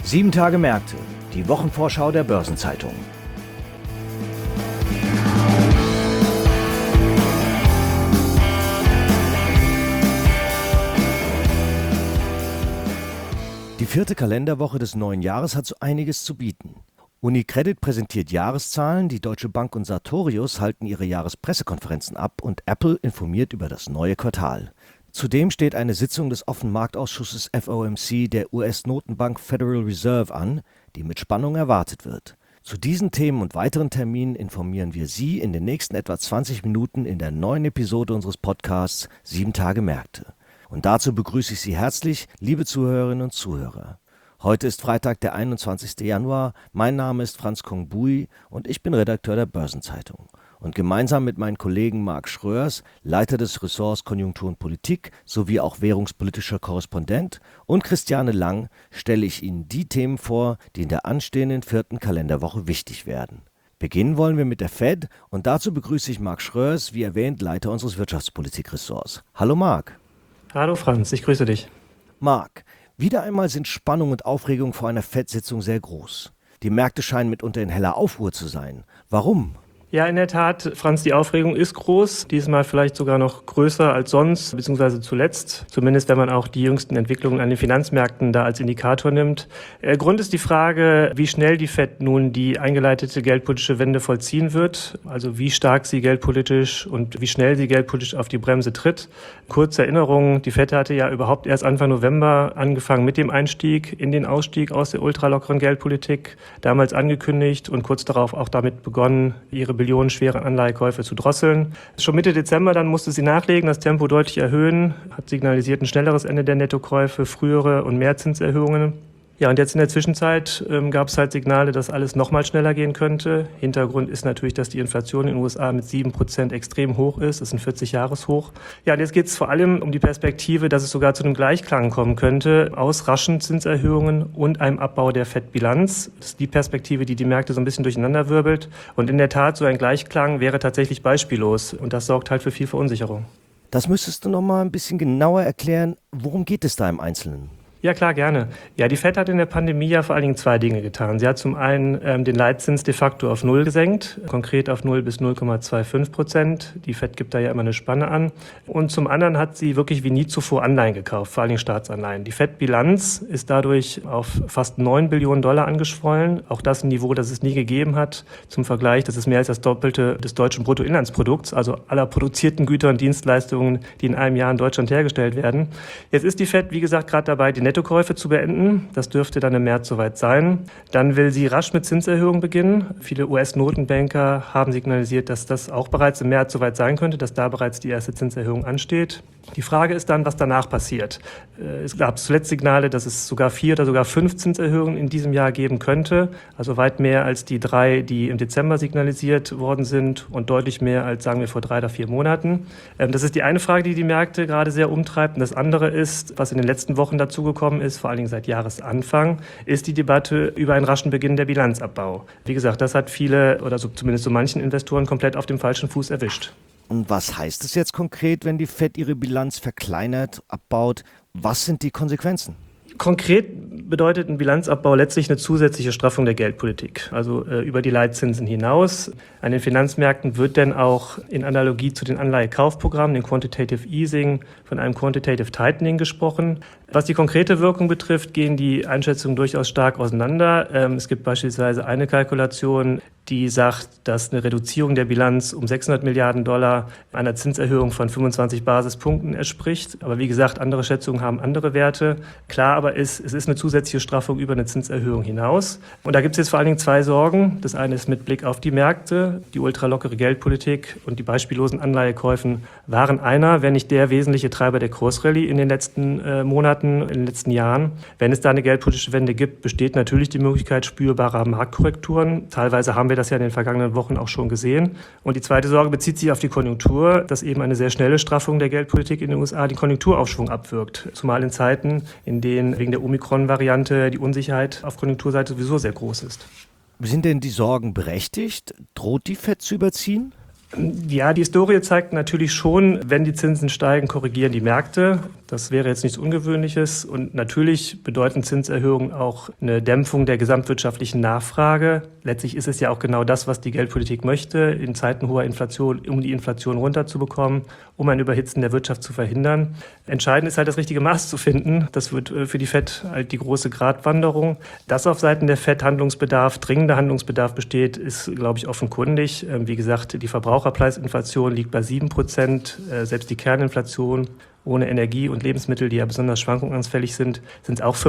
7 Tage Märkte, die Wochenvorschau der Börsenzeitung. Die 4. Kalenderwoche des neuen Jahres hat so einiges zu bieten. UniCredit präsentiert Jahreszahlen, die Deutsche Bank und Sartorius halten ihre Jahrespressekonferenzen ab und Apple informiert über das neue Quartal. Zudem steht eine Sitzung des Offenmarktausschusses FOMC der US-Notenbank Federal Reserve an, die mit Spannung erwartet wird. Zu diesen Themen und weiteren Terminen informieren wir Sie in den nächsten etwa 20 Minuten in der neuen Episode unseres Podcasts 7 Tage Märkte. Und dazu begrüße ich Sie herzlich, liebe Zuhörerinnen und Zuhörer. Heute ist Freitag, der 21. Januar. Mein Name ist Franz Kong-Bui und ich bin Redakteur der Börsenzeitung. Und gemeinsam mit meinen Kollegen Marc Schröers, Leiter des Ressorts Konjunktur und Politik sowie auch währungspolitischer Korrespondent, und Christiane Lang stelle ich Ihnen die Themen vor, die in der anstehenden 4. Kalenderwoche wichtig werden. Beginnen wollen wir mit der Fed und dazu begrüße ich Marc Schröers, wie erwähnt, Leiter unseres Wirtschaftspolitik-Ressorts. Hallo Marc. Hallo Franz, ich grüße dich. Marc, wieder einmal sind Spannung und Aufregung vor einer Fed-Sitzung sehr groß. Die Märkte scheinen mitunter in heller Aufruhr zu sein. Warum? Ja, in der Tat, Franz, die Aufregung ist groß, diesmal vielleicht sogar noch größer als sonst, beziehungsweise zuletzt, zumindest wenn man auch die jüngsten Entwicklungen an den Finanzmärkten da als Indikator nimmt. Grund ist die Frage, wie schnell die Fed nun die eingeleitete geldpolitische Wende vollziehen wird, also wie stark sie geldpolitisch und wie schnell sie geldpolitisch auf die Bremse tritt. Kurze Erinnerung, die Fed hatte ja überhaupt erst Anfang November angefangen mit dem Einstieg in den Ausstieg aus der ultralockeren Geldpolitik, damals angekündigt und kurz darauf auch damit begonnen, ihre billionenschwere Anleihekäufe zu drosseln. Schon Mitte Dezember dann musste sie nachlegen, das Tempo deutlich erhöhen, hat signalisiert ein schnelleres Ende der Nettokäufe, frühere und mehr Zinserhöhungen. Ja, und jetzt in der Zwischenzeit gab es halt Signale, dass alles noch mal schneller gehen könnte. Hintergrund ist natürlich, dass die Inflation in den USA mit 7% extrem hoch ist. Das ist ein 40-Jahres-Hoch. Ja, und jetzt geht es vor allem um die Perspektive, dass es sogar zu einem Gleichklang kommen könnte aus raschen Zinserhöhungen und einem Abbau der Fed-Bilanz. Das ist die Perspektive, die die Märkte so ein bisschen durcheinander wirbelt. Und in der Tat, so ein Gleichklang wäre tatsächlich beispiellos. Und das sorgt halt für viel Verunsicherung. Das müsstest du noch mal ein bisschen genauer erklären. Worum geht es da im Einzelnen? Ja, klar, gerne. Ja, die Fed hat in der Pandemie ja vor allen Dingen 2 Dinge getan. Sie hat zum einen den Leitzins de facto auf 0 gesenkt, konkret auf 0 bis 0,25%. Die Fed gibt da ja immer eine Spanne an. Und zum anderen hat sie wirklich wie nie zuvor Anleihen gekauft, vor allen Dingen Staatsanleihen. Die Fed-Bilanz ist dadurch auf fast $9 Billionen angeschwollen. Auch das ein Niveau, das es nie gegeben hat. Zum Vergleich, das ist mehr als das Doppelte des deutschen Bruttoinlandsprodukts, also aller produzierten Güter und Dienstleistungen, die in einem Jahr in Deutschland hergestellt werden. Jetzt ist die Fed, wie gesagt, gerade dabei, die Nettokäufe zu beenden. Das dürfte dann im März soweit sein. Dann will sie rasch mit Zinserhöhungen beginnen. Viele US-Notenbanker haben signalisiert, dass das auch bereits im März soweit sein könnte, dass da bereits die erste Zinserhöhung ansteht. Die Frage ist dann, was danach passiert. Es gab zuletzt Signale, dass es sogar 4 oder sogar 5 Zinserhöhungen in diesem Jahr geben könnte. Also weit mehr als die 3, die im Dezember signalisiert worden sind und deutlich mehr als, sagen wir, vor 3 oder 4 Monaten. Das ist die eine Frage, die die Märkte gerade sehr umtreibt. Und das andere ist, was in den letzten Wochen dazugekommen ist, vor allen Dingen seit Jahresanfang, ist die Debatte über einen raschen Beginn der Bilanzabbau. Wie gesagt, das hat viele oder so, zumindest so manchen Investoren komplett auf dem falschen Fuß erwischt. Und was heißt es jetzt konkret, wenn die Fed ihre Bilanz verkleinert, abbaut? Was sind die Konsequenzen? Konkret bedeutet ein Bilanzabbau letztlich eine zusätzliche Straffung der Geldpolitik, also über die Leitzinsen hinaus. An den Finanzmärkten wird denn auch in Analogie zu den Anleihekaufprogrammen, den Quantitative Easing, von einem Quantitative Tightening gesprochen. Was die konkrete Wirkung betrifft, gehen die Einschätzungen durchaus stark auseinander. Es gibt beispielsweise eine Kalkulation, die sagt, dass eine Reduzierung der Bilanz um $600 Milliarden einer Zinserhöhung von 25 Basispunkten entspricht. Aber wie gesagt, andere Schätzungen haben andere Werte. Klar aber ist, es ist eine zusätzliche Straffung über eine Zinserhöhung hinaus. Und da gibt es jetzt vor allen Dingen 2 Sorgen. Das eine ist mit Blick auf die Märkte. Die ultralockere Geldpolitik und die beispiellosen Anleihekäufen waren einer, wenn nicht der wesentliche Treiber der Kursrallye in den letzten Monaten, in den letzten Jahren. Wenn es da eine geldpolitische Wende gibt, besteht natürlich die Möglichkeit spürbarer Marktkorrekturen. Teilweise haben wir das ja in den vergangenen Wochen auch schon gesehen. Und die zweite Sorge bezieht sich auf die Konjunktur, dass eben eine sehr schnelle Straffung der Geldpolitik in den USA den Konjunkturaufschwung abwirkt. Zumal in Zeiten, in denen wegen der Omikron-Variante die Unsicherheit auf Konjunkturseite sowieso sehr groß ist. Sind denn die Sorgen berechtigt? Droht die Fed zu überziehen? Ja, die Historie zeigt natürlich schon, wenn die Zinsen steigen, korrigieren die Märkte. Das wäre jetzt nichts Ungewöhnliches und natürlich bedeuten Zinserhöhungen auch eine Dämpfung der gesamtwirtschaftlichen Nachfrage. Letztlich ist es ja auch genau das, was die Geldpolitik möchte, in Zeiten hoher Inflation, um die Inflation runterzubekommen, um ein Überhitzen der Wirtschaft zu verhindern. Entscheidend ist halt das richtige Maß zu finden. Das wird für die FED halt die große Gratwanderung. Dass auf Seiten der FED dringender Handlungsbedarf besteht, ist, glaube ich, offenkundig. Wie gesagt, die Verbraucherpreisinflation liegt bei 7%, selbst die Kerninflation ohne Energie und Lebensmittel, die ja besonders schwankungsanfällig sind, sind es auch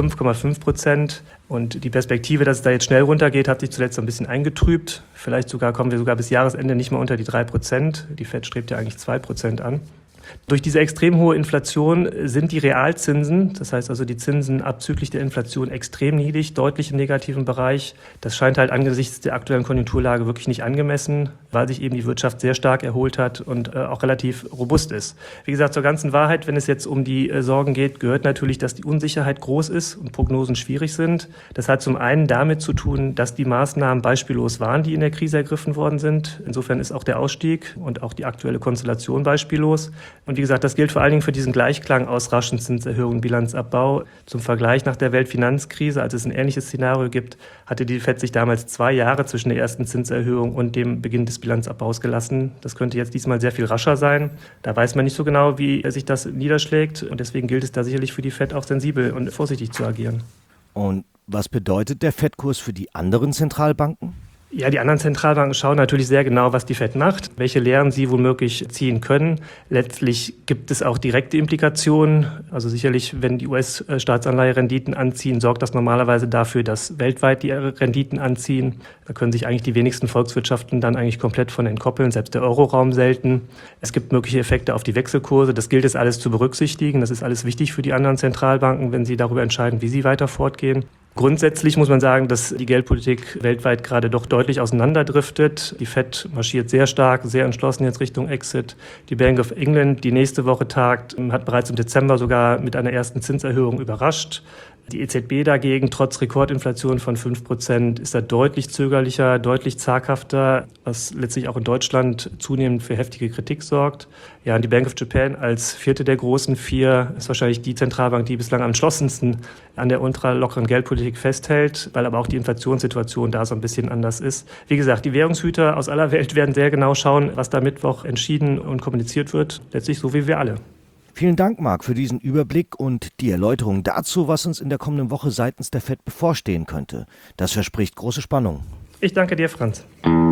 5,5%. Und die Perspektive, dass es da jetzt schnell runtergeht, hat sich zuletzt ein bisschen eingetrübt. Vielleicht kommen wir sogar bis Jahresende nicht mehr unter die 3%. Die FED strebt ja eigentlich 2% an. Durch diese extrem hohe Inflation sind die Realzinsen, das heißt also die Zinsen abzüglich der Inflation, extrem niedrig, deutlich im negativen Bereich. Das scheint halt angesichts der aktuellen Konjunkturlage wirklich nicht angemessen, weil sich eben die Wirtschaft sehr stark erholt hat und auch relativ robust ist. Wie gesagt, zur ganzen Wahrheit, wenn es jetzt um die Sorgen geht, gehört natürlich, dass die Unsicherheit groß ist und Prognosen schwierig sind. Das hat zum einen damit zu tun, dass die Maßnahmen beispiellos waren, die in der Krise ergriffen worden sind. Insofern ist auch der Ausstieg und auch die aktuelle Konstellation beispiellos. Und wie gesagt, das gilt vor allen Dingen für diesen Gleichklang aus raschen Zinserhöhungen, Bilanzabbau. Zum Vergleich nach der Weltfinanzkrise, als es ein ähnliches Szenario gibt, hatte die FED sich damals 2 Jahre zwischen der ersten Zinserhöhung und dem Beginn des Bilanzabbaus gelassen. Das könnte jetzt diesmal sehr viel rascher sein. Da weiß man nicht so genau, wie sich das niederschlägt. Und deswegen gilt es da sicherlich für die FED auch sensibel und vorsichtig zu agieren. Und was bedeutet der FED-Kurs für die anderen Zentralbanken? Ja, die anderen Zentralbanken schauen natürlich sehr genau, was die FED macht, welche Lehren sie womöglich ziehen können. Letztlich gibt es auch direkte Implikationen. Also sicherlich, wenn die US-Staatsanleiherenditen anziehen, sorgt das normalerweise dafür, dass weltweit die Renditen anziehen. Da können sich eigentlich die wenigsten Volkswirtschaften dann eigentlich komplett von entkoppeln, selbst der Euroraum selten. Es gibt mögliche Effekte auf die Wechselkurse. Das gilt es alles zu berücksichtigen. Das ist alles wichtig für die anderen Zentralbanken, wenn sie darüber entscheiden, wie sie weiter fortgehen. Grundsätzlich muss man sagen, dass die Geldpolitik weltweit gerade doch deutlich auseinanderdriftet. Die FED marschiert sehr stark, sehr entschlossen jetzt Richtung Exit. Die Bank of England, die nächste Woche tagt, hat bereits im Dezember sogar mit einer ersten Zinserhöhung überrascht. Die EZB dagegen, trotz Rekordinflation von 5%, ist da deutlich zögerlicher, deutlich zaghafter, was letztlich auch in Deutschland zunehmend für heftige Kritik sorgt. Ja, und die Bank of Japan als vierte der großen 4 ist wahrscheinlich die Zentralbank, die bislang am entschlossensten an der ultralockeren Geldpolitik festhält, weil aber auch die Inflationssituation da so ein bisschen anders ist. Wie gesagt, die Währungshüter aus aller Welt werden sehr genau schauen, was da Mittwoch entschieden und kommuniziert wird. Letztlich so wie wir alle. Vielen Dank, Marc, für diesen Überblick und die Erläuterung dazu, was uns in der kommenden Woche seitens der FED bevorstehen könnte. Das verspricht große Spannung. Ich danke dir, Franz.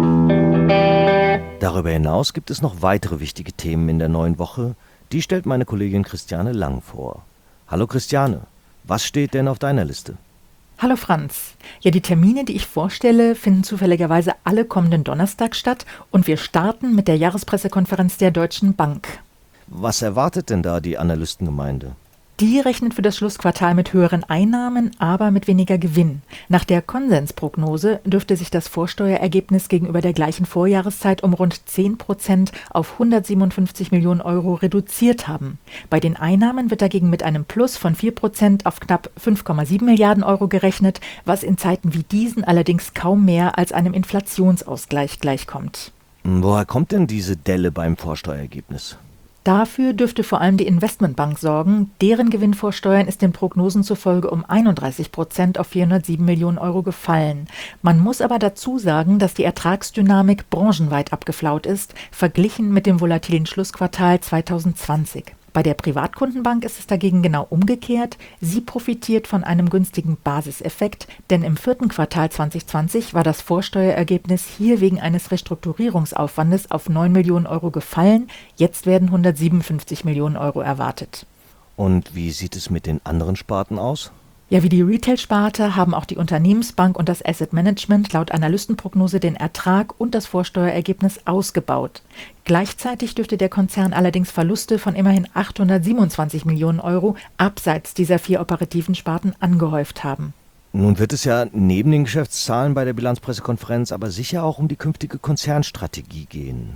Darüber hinaus gibt es noch weitere wichtige Themen in der neuen Woche. Die stellt meine Kollegin Christiane Lang vor. Hallo Christiane, was steht denn auf deiner Liste? Hallo Franz. Ja, die Termine, die ich vorstelle, finden zufälligerweise alle kommenden Donnerstag statt und wir starten mit der Jahrespressekonferenz der Deutschen Bank. Was erwartet denn da die Analystengemeinde? Die rechnet für das Schlussquartal mit höheren Einnahmen, aber mit weniger Gewinn. Nach der Konsensprognose dürfte sich das Vorsteuerergebnis gegenüber der gleichen Vorjahreszeit um rund 10% auf 157 Millionen Euro reduziert haben. Bei den Einnahmen wird dagegen mit einem Plus von 4% auf knapp 5,7 Milliarden Euro gerechnet, was in Zeiten wie diesen allerdings kaum mehr als einem Inflationsausgleich gleichkommt. Woher kommt denn diese Delle beim Vorsteuerergebnis? Dafür dürfte vor allem die Investmentbank sorgen. Deren Gewinn vor Steuern ist den Prognosen zufolge um 31% auf 407 Millionen Euro gefallen. Man muss aber dazu sagen, dass die Ertragsdynamik branchenweit abgeflaut ist, verglichen mit dem volatilen Schlussquartal 2020. Bei der Privatkundenbank ist es dagegen genau umgekehrt. Sie profitiert von einem günstigen Basiseffekt, denn im 4. Quartal 2020 war das Vorsteuerergebnis hier wegen eines Restrukturierungsaufwandes auf 9 Millionen Euro gefallen. Jetzt werden 157 Millionen Euro erwartet. Und wie sieht es mit den anderen Sparten aus? Ja, wie die Retail-Sparte haben auch die Unternehmensbank und das Asset Management laut Analystenprognose den Ertrag und das Vorsteuerergebnis ausgebaut. Gleichzeitig dürfte der Konzern allerdings Verluste von immerhin 827 Millionen Euro abseits dieser 4 operativen Sparten angehäuft haben. Nun wird es ja neben den Geschäftszahlen bei der Bilanzpressekonferenz aber sicher auch um die künftige Konzernstrategie gehen.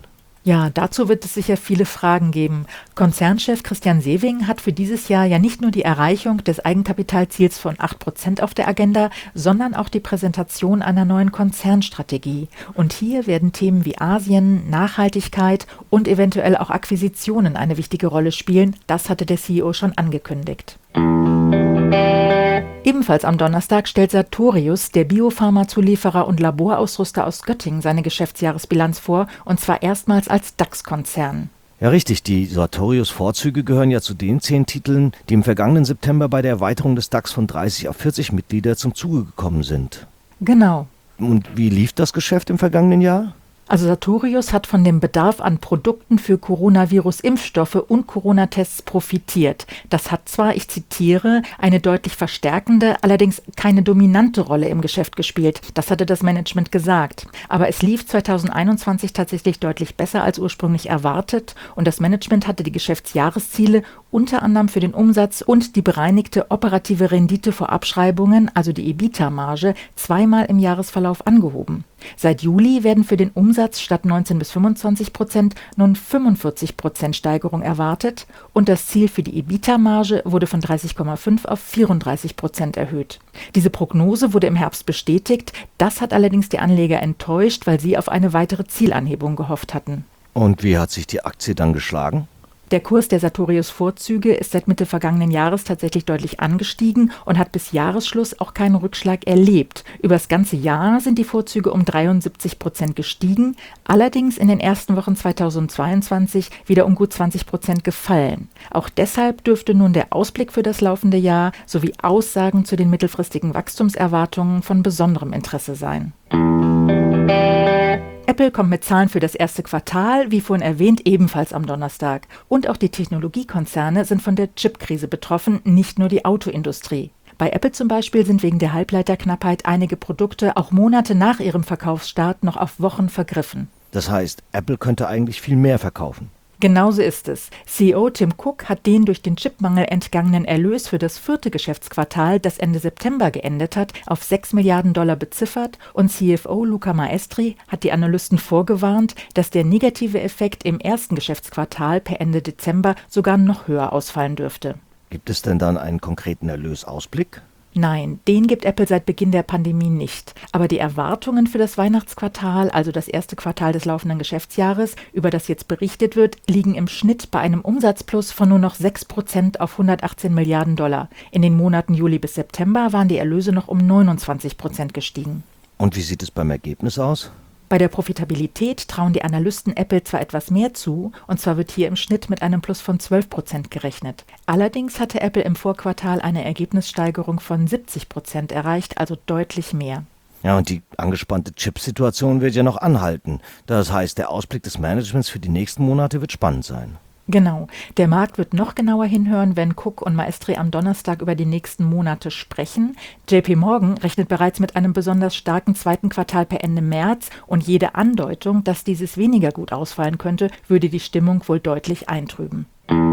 Ja, dazu wird es sicher viele Fragen geben. Konzernchef Christian Sewing hat für dieses Jahr ja nicht nur die Erreichung des Eigenkapitalziels von 8% auf der Agenda, sondern auch die Präsentation einer neuen Konzernstrategie. Und hier werden Themen wie Asien, Nachhaltigkeit und eventuell auch Akquisitionen eine wichtige Rolle spielen. Das hatte der CEO schon angekündigt. Ebenfalls am Donnerstag stellt Sartorius, der Biopharma-Zulieferer und Laborausrüster aus Göttingen, seine Geschäftsjahresbilanz vor, und zwar erstmals als DAX-Konzern. Ja, richtig. Die Sartorius-Vorzüge gehören ja zu den 10 Titeln, die im vergangenen September bei der Erweiterung des DAX von 30 auf 40 Mitglieder zum Zuge gekommen sind. Genau. Und wie lief das Geschäft im vergangenen Jahr? Also Sartorius hat von dem Bedarf an Produkten für Coronavirus-Impfstoffe und Corona-Tests profitiert. Das hat zwar, ich zitiere, eine deutlich verstärkende, allerdings keine dominante Rolle im Geschäft gespielt. Das hatte das Management gesagt. Aber es lief 2021 tatsächlich deutlich besser als ursprünglich erwartet und das Management hatte die Geschäftsjahresziele unter anderem für den Umsatz und die bereinigte operative Rendite vor Abschreibungen, also die EBITDA-Marge, zweimal im Jahresverlauf angehoben. Seit Juli werden für den Umsatz statt 19-25% nun 45% Steigerung erwartet und das Ziel für die EBITDA-Marge wurde von 30,5 auf 34% erhöht. Diese Prognose wurde im Herbst bestätigt, das hat allerdings die Anleger enttäuscht, weil sie auf eine weitere Zielanhebung gehofft hatten. Und wie hat sich die Aktie dann geschlagen? Der Kurs der Sartorius-Vorzüge ist seit Mitte vergangenen Jahres tatsächlich deutlich angestiegen und hat bis Jahresschluss auch keinen Rückschlag erlebt. Über das ganze Jahr sind die Vorzüge um 73% gestiegen, allerdings in den ersten Wochen 2022 wieder um gut 20% gefallen. Auch deshalb dürfte nun der Ausblick für das laufende Jahr sowie Aussagen zu den mittelfristigen Wachstumserwartungen von besonderem Interesse sein. Apple kommt mit Zahlen für das erste Quartal, wie vorhin erwähnt, ebenfalls am Donnerstag. Und auch die Technologiekonzerne sind von der Chipkrise betroffen, nicht nur die Autoindustrie. Bei Apple zum Beispiel sind wegen der Halbleiterknappheit einige Produkte auch Monate nach ihrem Verkaufsstart noch auf Wochen vergriffen. Das heißt, Apple könnte eigentlich viel mehr verkaufen. Genauso ist es. CEO Tim Cook hat den durch den Chipmangel entgangenen Erlös für das 4. Geschäftsquartal, das Ende September geendet hat, auf $6 Milliarden beziffert und CFO Luca Maestri hat die Analysten vorgewarnt, dass der negative Effekt im ersten Geschäftsquartal per Ende Dezember sogar noch höher ausfallen dürfte. Gibt es denn dann einen konkreten Erlösausblick? Nein, den gibt Apple seit Beginn der Pandemie nicht. Aber die Erwartungen für das Weihnachtsquartal, also das erste Quartal des laufenden Geschäftsjahres, über das jetzt berichtet wird, liegen im Schnitt bei einem Umsatzplus von nur noch 6% auf $118 Milliarden. In den Monaten Juli bis September waren die Erlöse noch um 29% gestiegen. Und wie sieht es beim Ergebnis aus? Bei der Profitabilität trauen die Analysten Apple zwar etwas mehr zu, und zwar wird hier im Schnitt mit einem Plus von 12% gerechnet. Allerdings hatte Apple im Vorquartal eine Ergebnissteigerung von 70% erreicht, also deutlich mehr. Ja, und die angespannte Chip-Situation wird ja noch anhalten. Das heißt, der Ausblick des Managements für die nächsten Monate wird spannend sein. Genau. Der Markt wird noch genauer hinhören, wenn Cook und Maestri am Donnerstag über die nächsten Monate sprechen. JP Morgan rechnet bereits mit einem besonders starken zweiten Quartal per Ende März und jede Andeutung, dass dieses weniger gut ausfallen könnte, würde die Stimmung wohl deutlich eintrüben.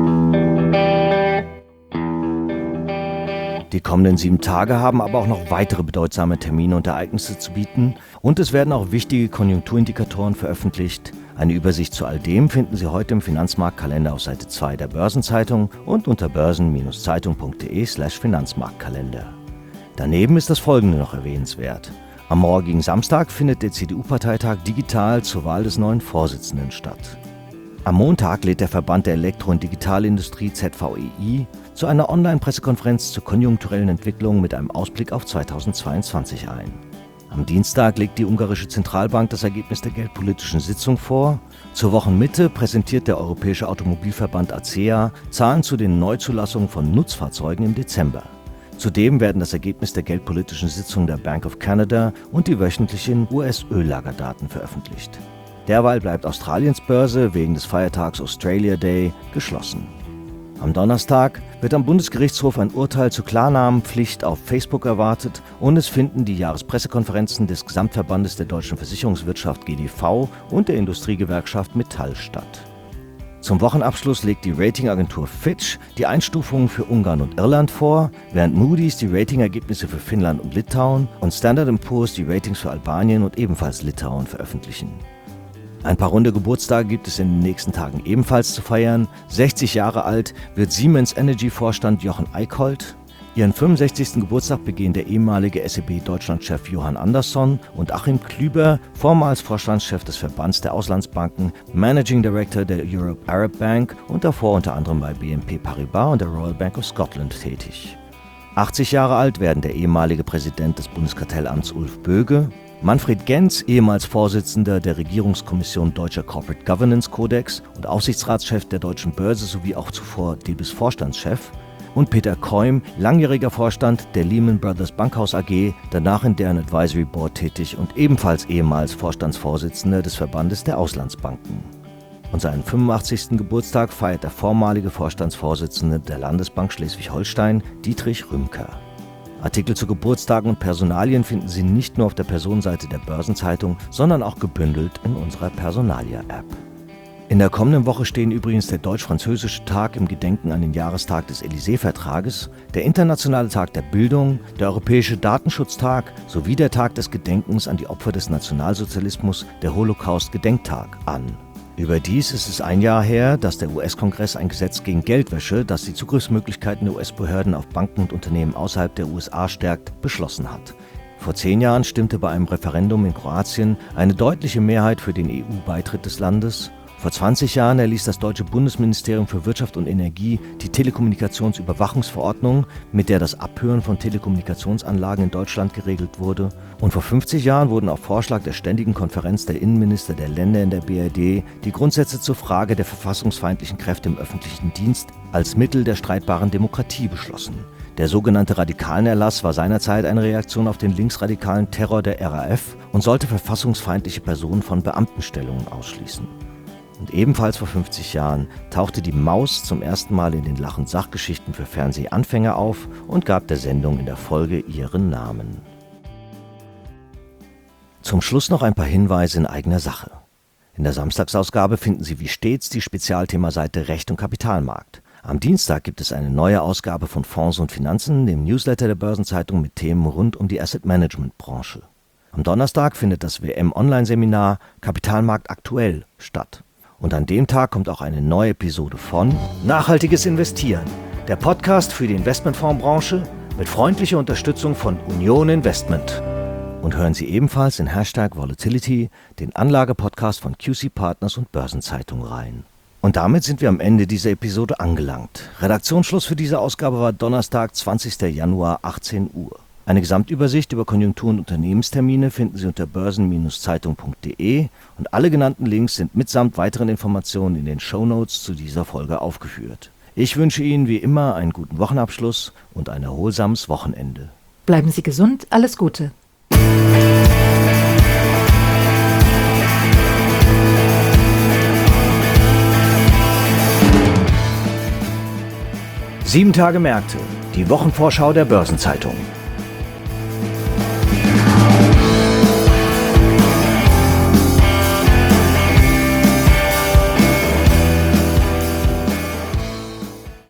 Die kommenden 7 Tage haben aber auch noch weitere bedeutsame Termine und Ereignisse zu bieten und es werden auch wichtige Konjunkturindikatoren veröffentlicht. Eine Übersicht zu all dem finden Sie heute im Finanzmarktkalender auf Seite 2 der Börsenzeitung und unter börsen-zeitung.de/Finanzmarktkalender. Daneben ist das Folgende noch erwähnenswert. Am morgigen Samstag findet der CDU-Parteitag digital zur Wahl des neuen Vorsitzenden statt. Am Montag lädt der Verband der Elektro- und Digitalindustrie ZVEI zu einer Online-Pressekonferenz zur konjunkturellen Entwicklung mit einem Ausblick auf 2022 ein. Am Dienstag legt die ungarische Zentralbank das Ergebnis der geldpolitischen Sitzung vor. Zur Wochenmitte präsentiert der Europäische Automobilverband ACEA Zahlen zu den Neuzulassungen von Nutzfahrzeugen im Dezember. Zudem werden das Ergebnis der geldpolitischen Sitzung der Bank of Canada und die wöchentlichen US-Öllagerdaten veröffentlicht. Derweil bleibt Australiens Börse wegen des Feiertags Australia Day geschlossen. Am Donnerstag wird am Bundesgerichtshof ein Urteil zur Klarnamenpflicht auf Facebook erwartet und es finden die Jahrespressekonferenzen des Gesamtverbandes der deutschen Versicherungswirtschaft GDV und der Industriegewerkschaft Metall statt. Zum Wochenabschluss legt die Ratingagentur Fitch die Einstufungen für Ungarn und Irland vor, während Moody's die Ratingergebnisse für Finnland und Litauen und Standard & Poor's die Ratings für Albanien und ebenfalls Litauen veröffentlichen. Ein paar runde Geburtstage gibt es in den nächsten Tagen ebenfalls zu feiern. 60 Jahre alt wird Siemens Energy-Vorstand Jochen Eickholt. Ihren 65. Geburtstag begehen der ehemalige SEB-Deutschlandchef Johann Andersson und Achim Klüber, vormals Vorstandschef des Verbands der Auslandsbanken, Managing Director der Europe Arab Bank und davor unter anderem bei BNP Paribas und der Royal Bank of Scotland tätig. 80 Jahre alt werden der ehemalige Präsident des Bundeskartellamts Ulf Böge, Manfred Genz, ehemals Vorsitzender der Regierungskommission Deutscher Corporate Governance Kodex und Aufsichtsratschef der Deutschen Börse sowie auch zuvor DIBIS-Vorstandschef, und Peter Keum, langjähriger Vorstand der Lehman Brothers Bankhaus AG, danach in deren Advisory Board tätig und ebenfalls ehemals Vorstandsvorsitzender des Verbandes der Auslandsbanken. Und seinen 85. Geburtstag feiert der vormalige Vorstandsvorsitzende der Landesbank Schleswig-Holstein, Dietrich Rümker. Artikel zu Geburtstagen und Personalien finden Sie nicht nur auf der Personenseite der Börsenzeitung, sondern auch gebündelt in unserer Personalia-App. In der kommenden Woche stehen übrigens der Deutsch-Französische Tag im Gedenken an den Jahrestag des Élysée-Vertrages, der Internationale Tag der Bildung, der Europäische Datenschutztag sowie der Tag des Gedenkens an die Opfer des Nationalsozialismus, der Holocaust-Gedenktag, an. Überdies ist es ein Jahr her, dass der US-Kongress ein Gesetz gegen Geldwäsche, das die Zugriffsmöglichkeiten der US-Behörden auf Banken und Unternehmen außerhalb der USA stärkt, beschlossen hat. Vor 10 Jahren stimmte bei einem Referendum in Kroatien eine deutliche Mehrheit für den EU-Beitritt des Landes. Vor 20 Jahren erließ das deutsche Bundesministerium für Wirtschaft und Energie die Telekommunikationsüberwachungsverordnung, mit der das Abhören von Telekommunikationsanlagen in Deutschland geregelt wurde. Und vor 50 Jahren wurden auf Vorschlag der Ständigen Konferenz der Innenminister der Länder in der BRD die Grundsätze zur Frage der verfassungsfeindlichen Kräfte im öffentlichen Dienst als Mittel der streitbaren Demokratie beschlossen. Der sogenannte Radikalenerlass war seinerzeit eine Reaktion auf den linksradikalen Terror der RAF und sollte verfassungsfeindliche Personen von Beamtenstellungen ausschließen. Und ebenfalls vor 50 Jahren tauchte die Maus zum ersten Mal in den Lach- und Sachgeschichten für Fernsehanfänger auf und gab der Sendung in der Folge ihren Namen. Zum Schluss noch ein paar Hinweise in eigener Sache. In der Samstagsausgabe finden Sie wie stets die Spezialthemaseite Recht und Kapitalmarkt. Am Dienstag gibt es eine neue Ausgabe von Fonds und Finanzen, dem Newsletter der Börsenzeitung mit Themen rund um die Asset-Management-Branche. Am Donnerstag findet das WM-Online-Seminar Kapitalmarkt aktuell statt. Und an dem Tag kommt auch eine neue Episode von Nachhaltiges Investieren, der Podcast für die Investmentfondsbranche mit freundlicher Unterstützung von Union Investment. Und hören Sie ebenfalls in #Volatility, den Anlagepodcast von QC Partners und Börsenzeitung rein. Und damit sind wir am Ende dieser Episode angelangt. Redaktionsschluss für diese Ausgabe war Donnerstag, 20. Januar, 18 Uhr. Eine Gesamtübersicht über Konjunktur- und Unternehmenstermine finden Sie unter börsen-zeitung.de und alle genannten Links sind mitsamt weiteren Informationen in den Shownotes zu dieser Folge aufgeführt. Ich wünsche Ihnen wie immer einen guten Wochenabschluss und ein erholsames Wochenende. Bleiben Sie gesund, alles Gute. Sieben Tage Märkte, die Wochenvorschau der Börsenzeitung.